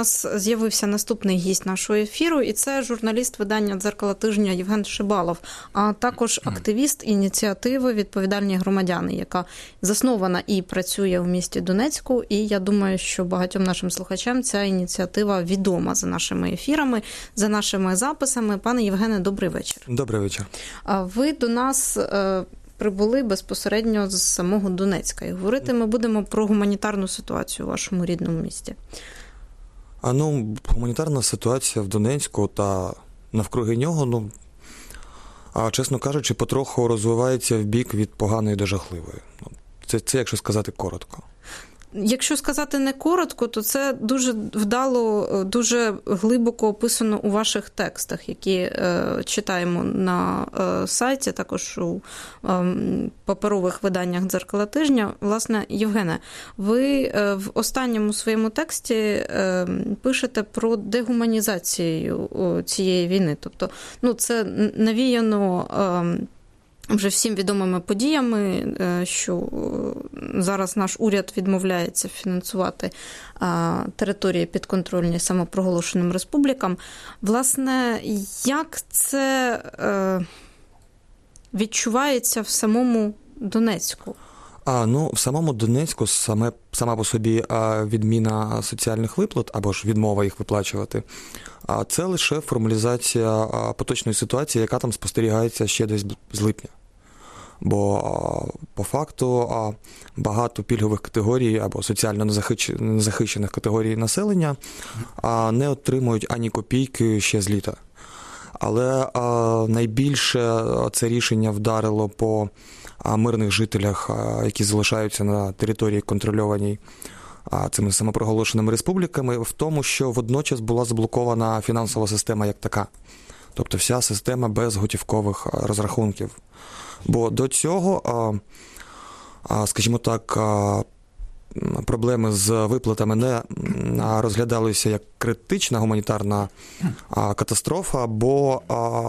нас з'явився наступний гість нашого ефіру, і це журналіст видання «Дзеркало тижня» Євген Шибалов, а також активіст ініціативи «Відповідальні громадяни», яка заснована і працює в місті Донецьку. І я думаю, що багатьом нашим слухачам ця ініціатива відома за нашими ефірами, за нашими записами. Пане Євгене, добрий вечір. Добрий вечір. Ви до нас прибули безпосередньо з самого Донецька. І говорити ми будемо про гуманітарну ситуацію у вашому рідному місті. Гуманітарна ситуація в Донецьку та навкруги нього, чесно кажучи, потроху розвивається в бік від поганої до жахливої. Це якщо сказати коротко. Якщо сказати не коротко, то це дуже вдало, дуже глибоко описано у ваших текстах, які читаємо на сайті, також у паперових виданнях «Дзеркало тижня». Власне, Євгене, ви в останньому своєму тексті пишете про дегуманізацію цієї війни. Тобто, це навіяно вже всім відомими подіями, що зараз наш уряд відмовляється фінансувати території підконтрольні самопроголошеним республікам. Власне, як це відчувається в самому Донецьку? В самому Донецьку сама по собі відміна соціальних виплат або ж відмова їх виплачувати, це лише формалізація поточної ситуації, яка там спостерігається ще десь з липня. Бо по факту багато пільгових категорій або соціально незахищених категорій населення не отримують ані копійки ще з літа. Але найбільше це рішення вдарило по мирних жителях, які залишаються на території, контрольованій цими самопроголошеними республіками, в тому, що водночас була заблокована фінансова система як така. Тобто вся система без готівкових розрахунків. Бо до цього, скажімо так, проблеми з виплатами не розглядалися як критична гуманітарна катастрофа, бо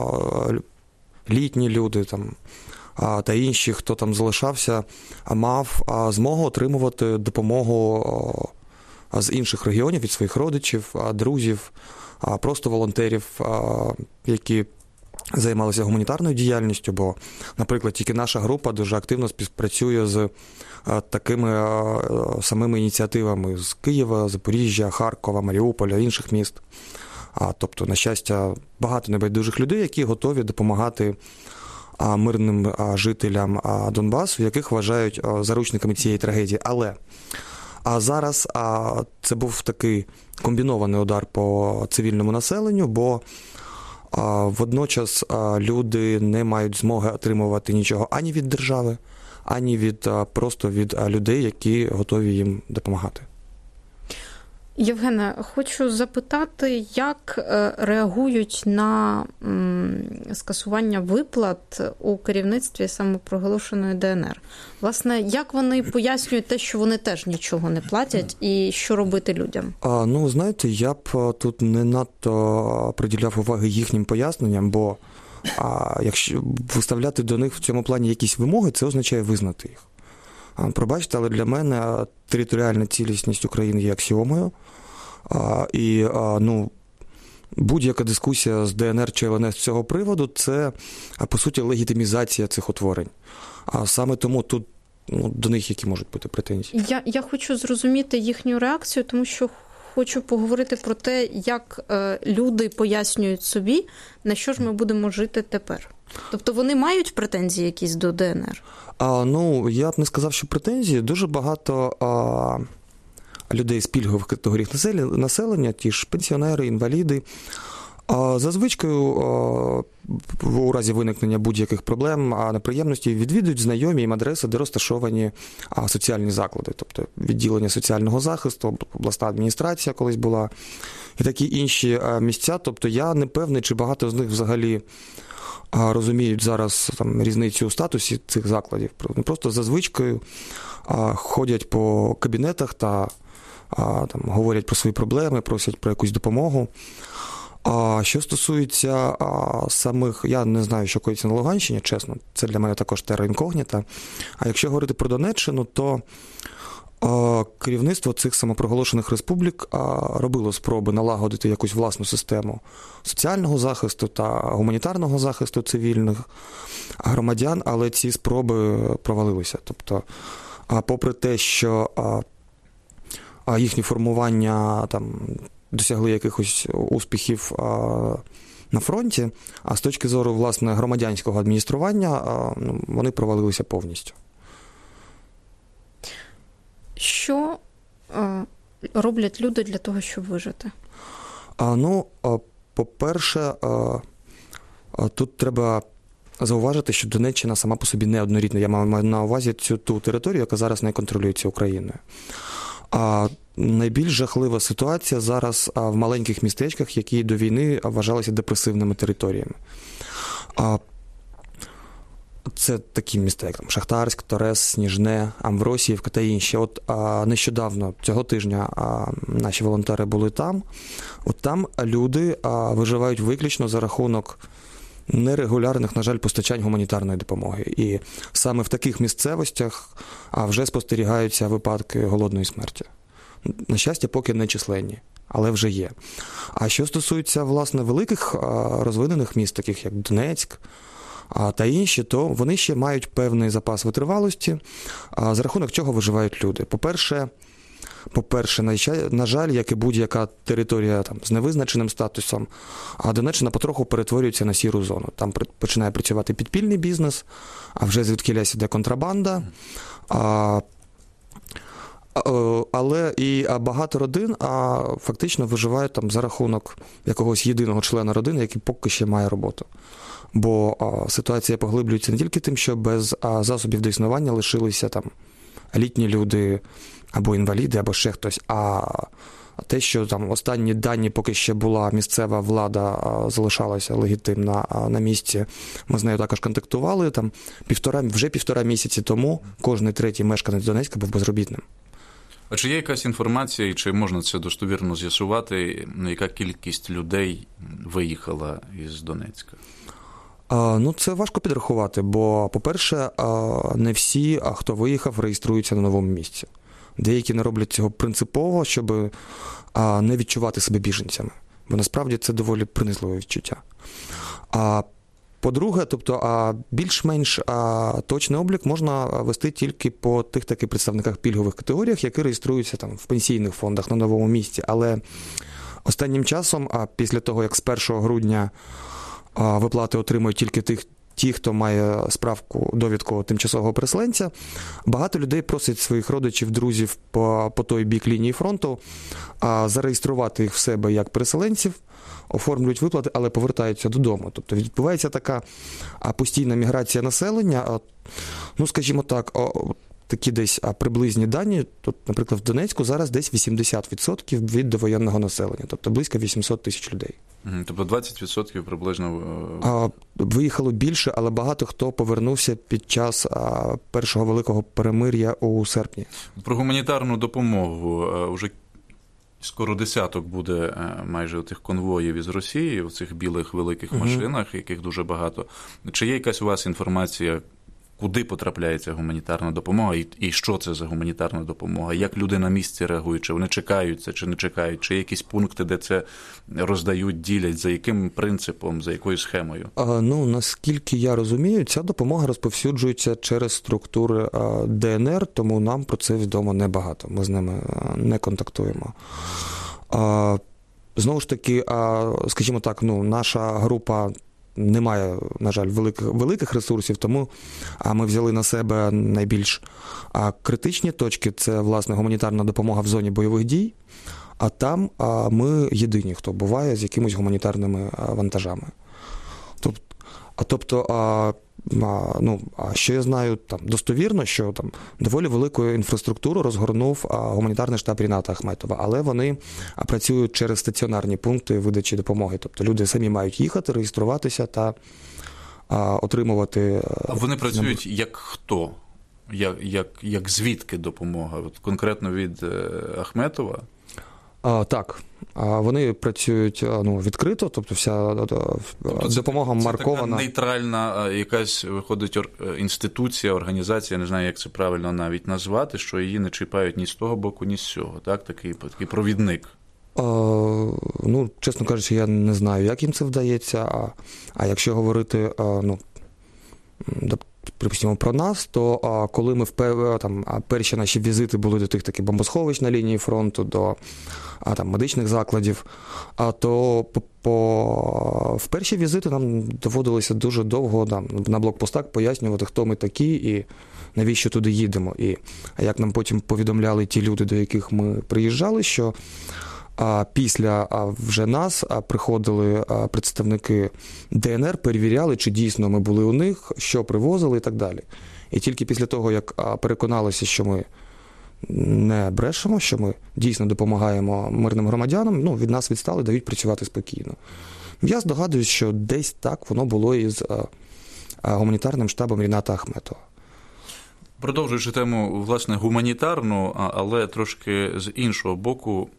літні люди та інші, хто там залишався, мав змогу отримувати допомогу з інших регіонів, від своїх родичів, друзів, просто волонтерів, які займалися гуманітарною діяльністю, бо, наприклад, тільки наша група дуже активно співпрацює з такими самими ініціативами з Києва, Запоріжжя, Харкова, Маріуполя, інших міст. Тобто, на щастя, багато небайдужих людей, які готові допомагати мирним жителям Донбасу, яких вважають заручниками цієї трагедії. Але зараз це був такий комбінований удар по цивільному населенню, бо водночас люди не мають змоги отримувати нічого ані від держави, ані просто від людей, які готові їм допомагати. Євгене, хочу запитати, як реагують на скасування виплат у керівництві самопроголошеної ДНР? Власне, як вони пояснюють те, що вони теж нічого не платять, і що робити людям? Знаєте, я б тут не надто приділяв уваги їхнім поясненням, бо якщо виставляти до них в цьому плані якісь вимоги, це означає визнати їх. Пробачте, але для мене територіальна цілісність України є аксіомою, і будь-яка дискусія з ДНР чи ЛНР з цього приводу – це, по суті, легітимізація цих утворень. Саме тому тут до них які можуть бути претензії. Я хочу зрозуміти їхню реакцію, тому що хочу поговорити про те, як люди пояснюють собі, на що ж ми будемо жити тепер. Тобто вони мають претензії якісь до ДНР? Я б не сказав, що претензії. Дуже багато людей з пільгових категорій населення, ті ж пенсіонери, інваліди, за звичкою у разі виникнення будь-яких проблем, неприємностей відвідують знайомі їм адреси, де розташовані соціальні заклади, тобто відділення соціального захисту, обласна адміністрація колись була, і такі інші місця. Тобто я не певний, чи багато з них взагалі розуміють зараз різницю у статусі цих закладів. Просто за звичкою ходять по кабінетах та говорять про свої проблеми, просять про якусь допомогу. Що стосується самих, я не знаю, що коїться на Луганщині, чесно, це для мене також терра інкогніта. А якщо говорити про Донеччину, то Керівництво цих самопроголошених республік робило спроби налагодити якусь власну систему соціального захисту та гуманітарного захисту цивільних громадян, але ці спроби провалилися. Тобто, попри те, що їхні формування там досягли якихось успіхів на фронті, а з точки зору, власне, громадянського адміністрування, вони провалилися повністю. Що роблять люди для того, щоб вижити? По-перше, тут треба зауважити, що Донеччина сама по собі неоднорідна. Я маю на увазі ту територію, яка зараз не контролюється Україною. Найбільш жахлива ситуація зараз в маленьких містечках, які до війни вважалися депресивними територіями. Це такі міста, як Шахтарськ, Торез, Сніжне, Амвросіївка та інші. Нещодавно, цього тижня, наші волонтери були там. Там люди виживають виключно за рахунок нерегулярних, на жаль, постачань гуманітарної допомоги. І саме в таких місцевостях вже спостерігаються випадки голодної смерті. На щастя, поки не численні, але вже є. А що стосується, власне, великих розвинених міст, таких як Донецьк, та інші, то вони ще мають певний запас витривалості, за рахунок чого виживають люди. По-перше, на жаль, як і будь-яка територія з невизначеним статусом, Донеччина потроху перетворюється на сіру зону. Там починає працювати підпільний бізнес, а вже звідкілясь іде контрабанда. Але і багато родин фактично виживають там за рахунок якогось єдиного члена родини, який поки ще має роботу. Бо ситуація поглиблюється не тільки тим, що без засобів до існування лишилися там літні люди або інваліди, або ще хтось, а те, що там останні дані, поки ще була місцева влада, залишалася легітимна на місці, ми з нею також контактували, там вже півтора місяці тому кожний третій мешканець Донецька був безробітним. А чи є якась інформація, і чи можна це достовірно з'ясувати, яка кількість людей виїхала із Донецька? Це важко підрахувати, бо, по-перше, не всі, хто виїхав, реєструються на новому місці. Деякі не роблять цього принципово, щоб не відчувати себе біженцями. Бо насправді це доволі принизливе відчуття. По-друге, більш-менш точний облік можна вести тільки по тих таких представниках пільгових категоріях, які реєструються там в пенсійних фондах на новому місці. Але останнім часом, після того, як з 1 грудня виплати отримують тільки ті, хто має справку, довідку тимчасового переселенця, багато людей просять своїх родичів, друзів по той бік лінії фронту зареєструвати їх в себе як переселенців, оформлюють виплати, але повертаються додому. Тобто відбувається така постійна міграція населення, скажімо так, такі десь приблизні дані, тут, наприклад, в Донецьку зараз десь 80% від довоєнного населення, тобто близько 800 тисяч людей. Тобто 20% приблизно? Виїхало більше, але багато хто повернувся під час першого великого перемир'я у серпні. Про гуманітарну допомогу вже скоро десяток буде майже тих конвоїв із Росії, в цих білих великих машинах, яких дуже багато. Чи є якась у вас інформація, куди потрапляє ця гуманітарна допомога і що це за гуманітарна допомога? Як люди на місці реагують? Чи вони чекають це, чи не чекають? Чи є якісь пункти, де це роздають, ділять? За яким принципом, за якою схемою? Наскільки я розумію, ця допомога розповсюджується через структури ДНР, тому нам про це відомо небагато. Ми з ними не контактуємо. Знову ж таки, скажімо так, наша група не має, на жаль, великих ресурсів, тому ми взяли на себе найбільш критичні точки. Це, власне, гуманітарна допомога в зоні бойових дій, а там ми єдині, хто буває з якимись гуманітарними вантажами. Що я знаю достовірно, що доволі велику інфраструктуру розгорнув гуманітарний штаб Ріната Ахметова, але вони працюють через стаціонарні пункти видачі допомоги. Тобто люди самі мають їхати, реєструватися та отримувати... А вони працюють як хто? Як звідки допомога? Конкретно від Ахметова? Так. Вони працюють відкрито, тобто вся допомога маркована. Це така нейтральна якась, виходить, інституція, організація, не знаю, як це правильно навіть назвати, що її не чіпають ні з того боку, ні з цього, так? Такий провідник. Чесно кажучи, я не знаю, як їм це вдається, а якщо говорити, припустимо, про нас, то коли ми перші наші візити були до тих таких бомбосховищ на лінії фронту, до медичних закладів, то в перші візити нам доводилося дуже довго на блокпостах пояснювати, хто ми такі і навіщо туди їдемо. І як нам потім повідомляли ті люди, до яких ми приїжджали, що після вже нас приходили представники ДНР, перевіряли, чи дійсно ми були у них, що привозили і так далі. І тільки після того, як переконалися, що ми не брешемо, що ми дійсно допомагаємо мирним громадянам, від нас відстали, дають працювати спокійно. Я здогадуюсь, що десь так воно було із гуманітарним штабом Ріната Ахметова. Продовжуючи тему, власне, гуманітарну, але трошки з іншого боку,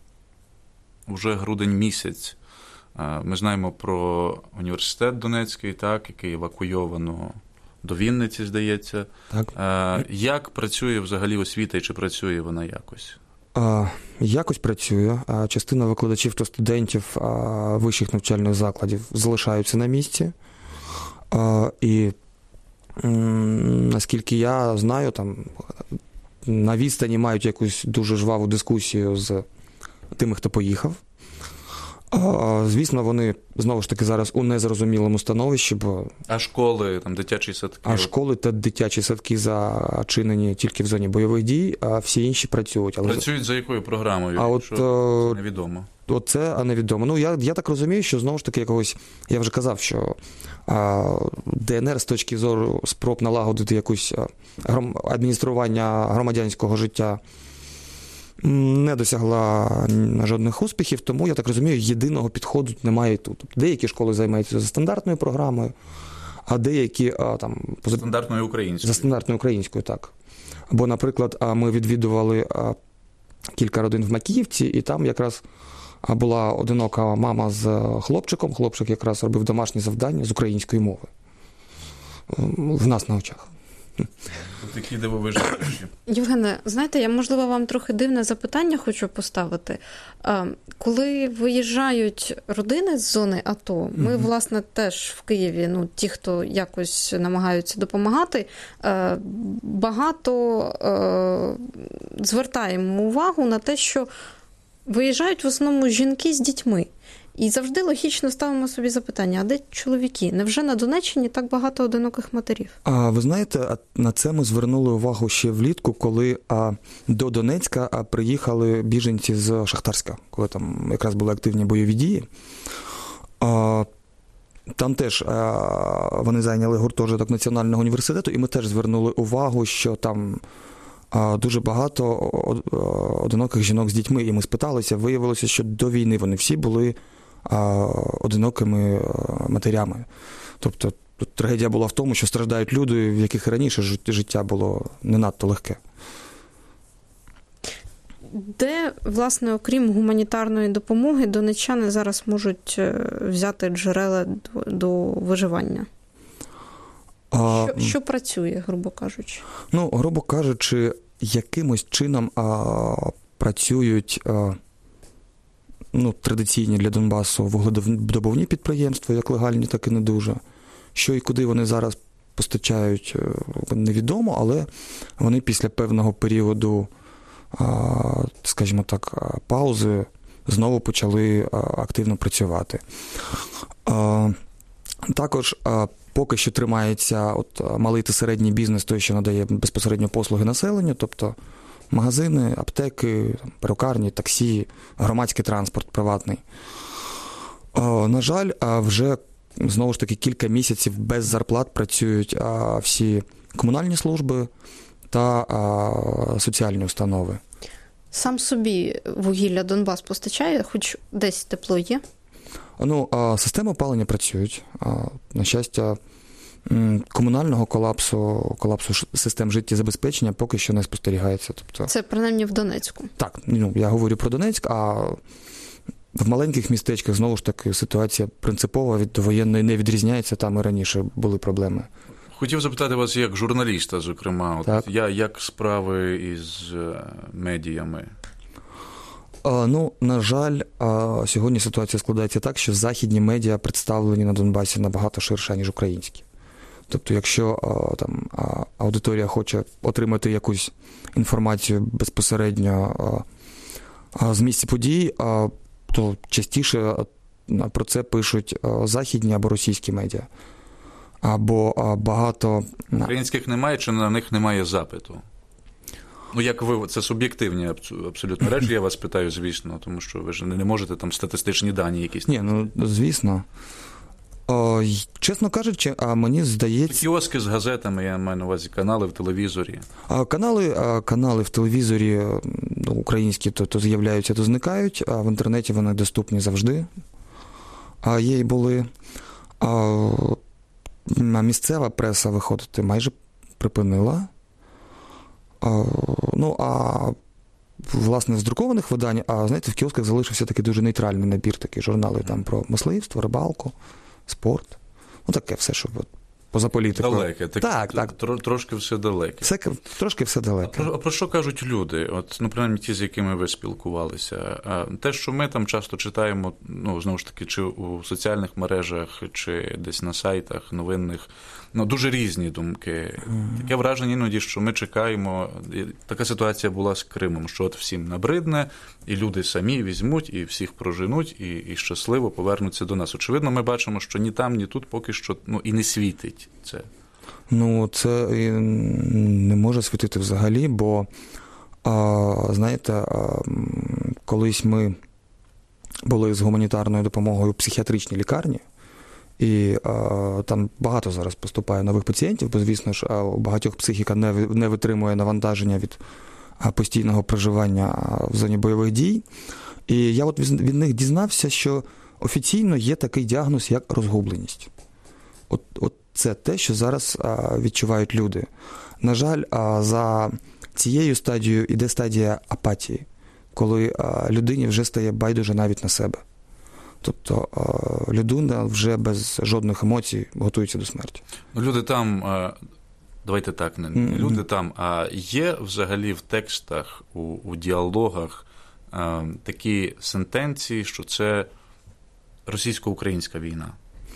вже грудень місяць. Ми знаємо про університет Донецький, так, який евакуйовано до Вінниці, здається. Так. Як працює взагалі освіта і чи працює вона якось? Якось працює. Частина викладачів та студентів вищих навчальних закладів залишаються на місці. І наскільки я знаю, на відстані мають якусь дуже жваву дискусію з тими, хто поїхав. Звісно, вони, знову ж таки, зараз у незрозумілому становищі, бо... А школи, дитячі садки? А школи та дитячі садки зачинені тільки в зоні бойових дій, а всі інші працюють. Працюють за якою програмою? Це невідомо. Це невідомо. Я так розумію, що, знову ж таки, я вже казав, що ДНР з точки зору спроб налагодити якусь адміністрування громадянського життя не досягла жодних успіхів, тому, я так розумію, єдиного підходу немає і тут. Деякі школи займаються за стандартною програмою, а деякі за стандартною українською. За стандартною українською, так. Бо, наприклад, ми відвідували кілька родин в Макіївці, і там якраз була одинока мама з хлопчиком. Хлопчик якраз робив домашні завдання з української мови. В нас на очах. Такі дивовижні речі. Євгене, знаєте, я, можливо, вам трохи дивне запитання хочу поставити. Коли виїжджають родини з зони АТО, ми, власне, теж в Києві, ті, хто якось намагаються допомагати, багато звертаємо увагу на те, що виїжджають в основному жінки з дітьми. І завжди логічно ставимо собі запитання, а де чоловіки? Невже на Донеччині так багато одиноких матерів? Ви знаєте, на це ми звернули увагу ще влітку, коли до Донецька приїхали біженці з Шахтарська, коли там якраз були активні бойові дії. Там теж вони зайняли гуртожиток Національного університету, і ми теж звернули увагу, що там дуже багато одиноких жінок з дітьми. І ми спиталися, виявилося, що до війни вони всі були одинокими матерями. Тобто трагедія була в тому, що страждають люди, в яких раніше життя було не надто легке. Де, власне, окрім гуманітарної допомоги, донеччани зараз можуть взяти джерела до виживання? Що працює, грубо кажучи? Грубо кажучи, якимось чином працюють традиційні для Донбасу вугледобувні підприємства, як легальні, так і не дуже. Що і куди вони зараз постачають, невідомо, але вони після певного періоду, скажімо так, паузи знову почали активно працювати. Також поки що тримається малий та середній бізнес, той, що надає безпосередньо послуги населенню, тобто магазини, аптеки, перукарні, таксі, громадський транспорт приватний. На жаль, вже, знову ж таки, кілька місяців без зарплат працюють всі комунальні служби та соціальні установи. Сам собі вугілля Донбас постачає? Хоч десь тепло є? Системи опалення працюють. На щастя, Комунального колапсу систем життєзабезпечення поки що не спостерігається. Тобто... Це принаймні в Донецьку. Так, я говорю про Донецьк, а в маленьких містечках, знову ж таки, ситуація принципова від довоєнної не відрізняється, там і раніше були проблеми. Хотів запитати вас як журналіста, зокрема, як справи із медіями? На жаль, сьогодні ситуація складається так, що західні медіа представлені на Донбасі набагато ширше, ніж українські. Тобто, якщо там аудиторія хоче отримати якусь інформацію безпосередньо з місця подій, то частіше про це пишуть західні або російські медіа. Або багато... Українських немає, чи на них немає запиту? Як ви, це суб'єктивні абсолютно речі, я вас питаю, звісно, тому що ви ж не можете там статистичні дані якісь. Ні, звісно. Чесно кажучи, мені здається... Кіоски з газетами, я маю на увазі, канали в телевізорі. Канали в телевізорі українські то з'являються, то зникають, а в інтернеті вони доступні завжди. Є і були. Місцева преса виходити майже припинила. Власне, з друкованих видань, знаєте, в кіосках залишився такий дуже нейтральний набір, такі журнали там про мисливство, рибалку, спорт. Таке все, що поза політикою. Далеке. Так. Трошки все далеке. Трошки все далеке. А про що кажуть люди? Принаймні ті, з якими ви спілкувалися. Те, що ми там часто читаємо, знову ж таки, чи у соціальних мережах, чи десь на сайтах новинних, дуже різні думки. Таке враження іноді, що ми чекаємо, така ситуація була з Кримом, що всім набридне, і люди самі візьмуть, і всіх проженуть, і щасливо повернуться до нас. Очевидно, ми бачимо, що ні там, ні тут поки що і не світить це. Це не може світити взагалі, бо, знаєте, колись ми були з гуманітарною допомогою в психіатричній лікарні, і там багато зараз поступає нових пацієнтів, бо, звісно ж, у багатьох психіка не витримує навантаження від постійного проживання в зоні бойових дій. І я від них дізнався, що офіційно є такий діагноз, як розгубленість. Це те, що зараз відчувають люди. На жаль, за цією стадією іде стадія апатії, коли людині вже стає байдуже навіть на себе. Тобто людина вже без жодних емоцій готується до смерті. Люди там, давайте так, не люди там, а є взагалі в текстах, у діалогах такі сентенції, що це російсько-українська війна?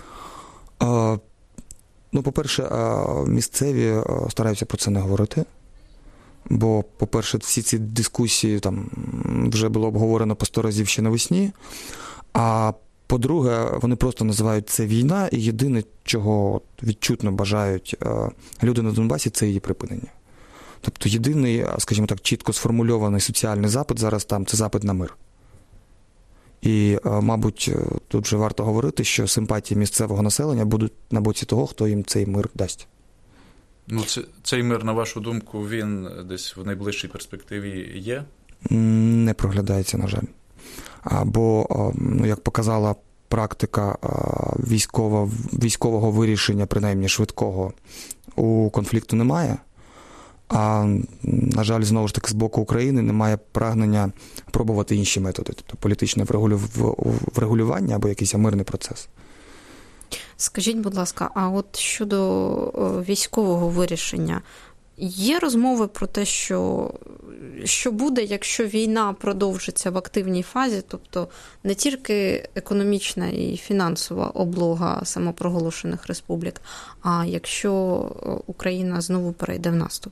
По-перше, місцеві стараються про це не говорити, бо, по-перше, всі ці дискусії там вже було обговорено по 100 разів ще навесні, а по-друге, вони просто називають це війна, і єдине, чого відчутно бажають люди на Донбасі, це її припинення. Тобто єдиний, скажімо так, чітко сформульований соціальний запит зараз там – це запит на мир. І, мабуть, тут вже варто говорити, що симпатії місцевого населення будуть на боці того, хто їм цей мир дасть. Цей мир, на вашу думку, він десь в найближчій перспективі є? Не проглядається, на жаль. Бо, як показала практика військового вирішення, принаймні швидкого, у конфлікту немає. А, на жаль, знову ж таки, з боку України немає прагнення пробувати інші методи, тобто політичне врегулювання або якийсь мирний процес. Скажіть, будь ласка, а от щодо військового вирішення, є розмови про те, що буде, якщо війна продовжиться в активній фазі, тобто не тільки економічна і фінансова облога самопроголошених республік, а якщо Україна знову перейде в наступ?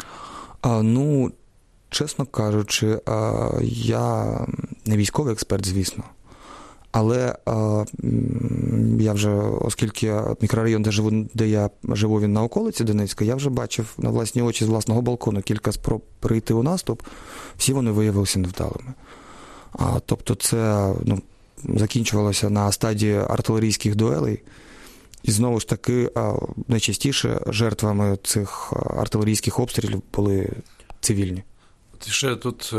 Чесно кажучи, я не військовий експерт, звісно. Але я вже, оскільки мікрорайон, де я живу, він на околиці Донецька, я вже бачив на власні очі з власного балкону кілька спроб перейти у наступ, всі вони виявилися невдалими. Тобто це закінчувалося на стадії артилерійських дуелей, і знову ж таки найчастіше жертвами цих артилерійських обстрілів були цивільні. Ще тут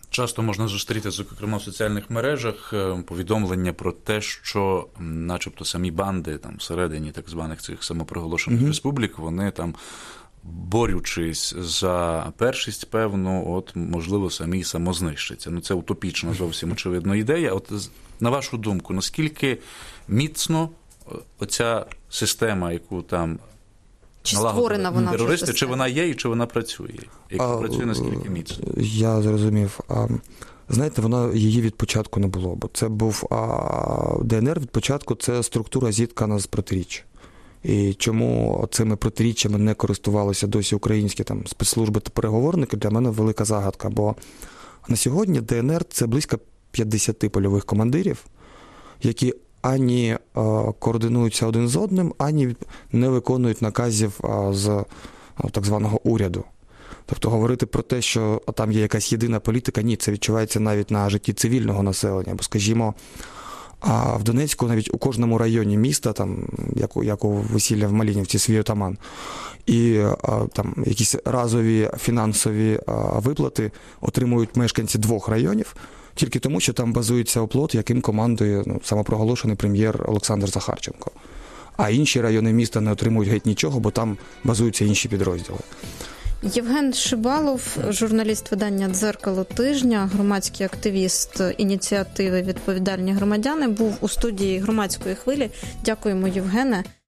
Часто можна зустріти, зокрема в соціальних мережах, повідомлення про те, що начебто самі банди там всередині так званих цих самопроголошених республік, вони там, борючись за першість певну, от, можливо, самі самознищаться. Ну, це утопічна зовсім, очевидно, ідея. От, на вашу думку, наскільки міцно оця система, яку там чи створена вона терористи, чи вона є і чи вона працює? Якщо працює, наскільки міцно? Я зрозумів. Знаєте, воно її від початку не було, бо це був ДНР від початку, це структура зіткана з протиріч. І чому цими протиріччями не користувалися досі українські там спецслужби та переговорники, для мене велика загадка, бо на сьогодні ДНР – це близько 50 польових командирів, які ані координуються один з одним, ані не виконують наказів з так званого уряду. Тобто говорити про те, що там є якась єдина політика, ні, це відчувається навіть на житті цивільного населення. Бо, скажімо, в Донецьку навіть у кожному районі міста, там, як у весілля в Малінівці, свій отаман, і там якісь разові фінансові виплати отримують мешканці 2 районів, тільки тому, що там базується оплот, яким командує самопроголошений прем'єр Олександр Захарченко. А інші райони міста не отримують геть нічого, бо там базуються інші підрозділи. Євген Шибалов, журналіст видання «Дзеркало тижня», громадський активіст ініціативи «Відповідальні громадяни», був у студії Громадської хвилі. Дякуємо, Євгене.